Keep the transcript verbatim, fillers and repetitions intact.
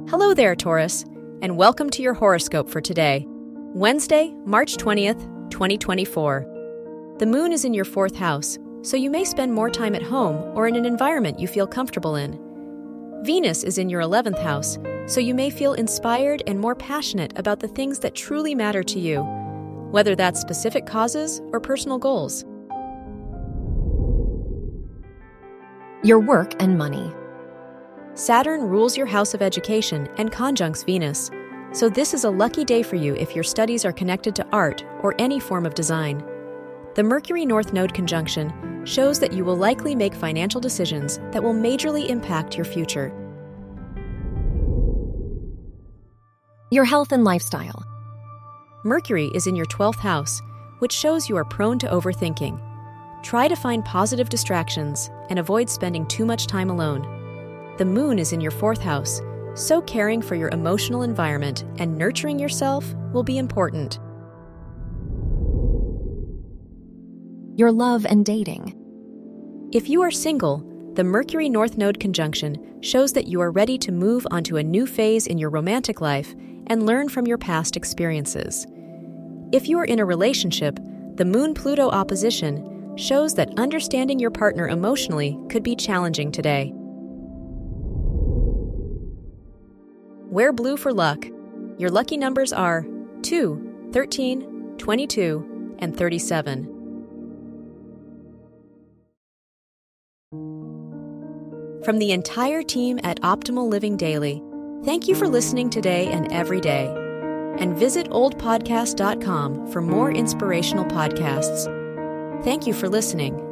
Hello there, Taurus, and welcome to your horoscope for today, Wednesday, March twentieth, twenty twenty-four. The moon is in your fourth house, so you may spend more time at home or in an environment you feel comfortable in. Venus is in your eleventh house, so you may feel inspired and more passionate about the things that truly matter to you, whether that's specific causes or personal goals. Your work and money. Saturn rules your house of education and conjuncts Venus, so this is a lucky day for you if your studies are connected to art or any form of design. The Mercury North Node conjunction shows that you will likely make financial decisions that will majorly impact your future. Your health and lifestyle. Mercury is in your twelfth house, which shows you are prone to overthinking. Try to find positive distractions and avoid spending too much time alone. The moon is in your fourth house, so caring for your emotional environment and nurturing yourself will be important. Your love and dating. If you are single, the Mercury North Node conjunction shows that you are ready to move onto a new phase in your romantic life and learn from your past experiences. If you are in a relationship, the Moon-Pluto opposition shows that understanding your partner emotionally could be challenging today. Wear blue for luck. Your lucky numbers are two, thirteen, twenty-two, and thirty-seven. From the entire team at Optimal Living Daily, thank you for listening today and every day. And visit old podcast dot com for more inspirational podcasts. Thank you for listening.